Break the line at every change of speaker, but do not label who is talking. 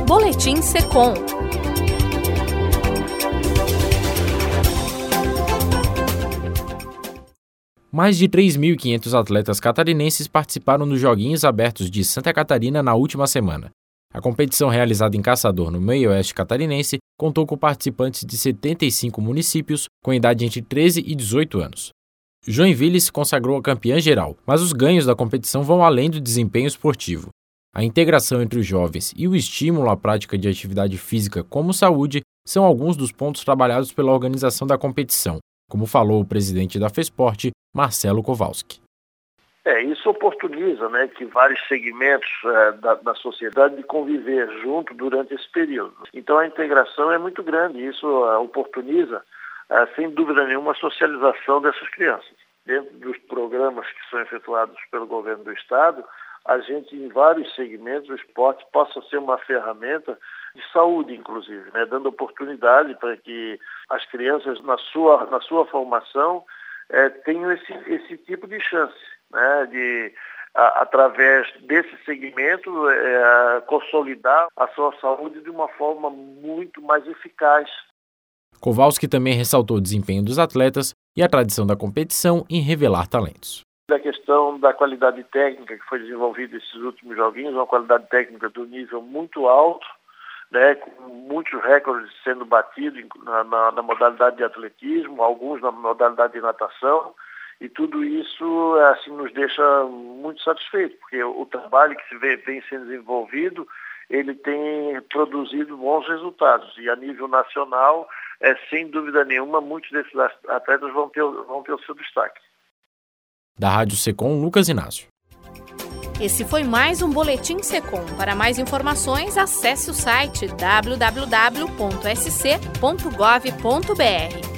Boletim Secom.
Mais de 3.500 atletas catarinenses participaram dos Joguinhos Abertos de Santa Catarina na última semana. A competição realizada em Caçador, no meio-oeste catarinense, contou com participantes de 75 municípios com idade entre 13 e 18 anos. Joinville se consagrou a campeã geral, mas os ganhos da competição vão além do desempenho esportivo. A integração entre os jovens e o estímulo à prática de atividade física como saúde são alguns dos pontos trabalhados pela organização da competição, como falou o presidente da FESPORT, Marcelo Kowalski.
Isso oportuniza, que vários segmentos da sociedade de conviver junto durante esse período. Então a integração é muito grande, isso oportuniza, sem dúvida nenhuma, a socialização dessas crianças. Dentro dos programas que são efetuados pelo governo do Estado, a gente, em vários segmentos, o esporte possa ser uma ferramenta de saúde, inclusive, dando oportunidade para que as crianças, na sua formação, tenham esse tipo de chance, de, através desse segmento, consolidar a sua saúde de uma forma muito mais eficaz.
Kowalski também ressaltou o desempenho dos atletas e a tradição da competição em revelar talentos.
A questão da qualidade técnica que foi desenvolvida nesses últimos joguinhos, uma qualidade técnica do nível muito alto, com muitos recordes sendo batidos na modalidade de atletismo, alguns na modalidade de natação, e tudo isso nos deixa muito satisfeitos, porque o trabalho que vem sendo desenvolvido, ele tem produzido bons resultados, e a nível nacional, sem dúvida nenhuma, muitos desses atletas vão ter o seu destaque.
Da Rádio Secom, Lucas Inácio.
Esse foi mais um Boletim Secom. Para mais informações, acesse o site www.sc.gov.br.